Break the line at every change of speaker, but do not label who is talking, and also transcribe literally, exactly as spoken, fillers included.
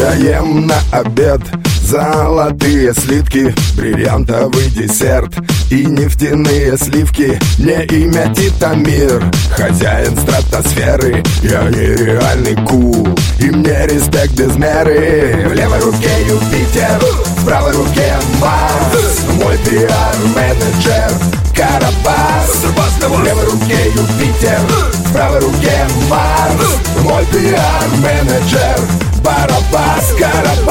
Поедаем на обед золотые слитки, бриллиантовый десерт и нефтяные сливки. Мне имя Титамир, хозяин стратосферы. Я нереальный кул, и мне респект без меры. В левой руке Юпитер, в правой руке Марс. Мой пиар-менеджер Карабас. В левой руке Юпитер, в правой руке Марс. Мой пиар-менеджер Барабас, Карабас.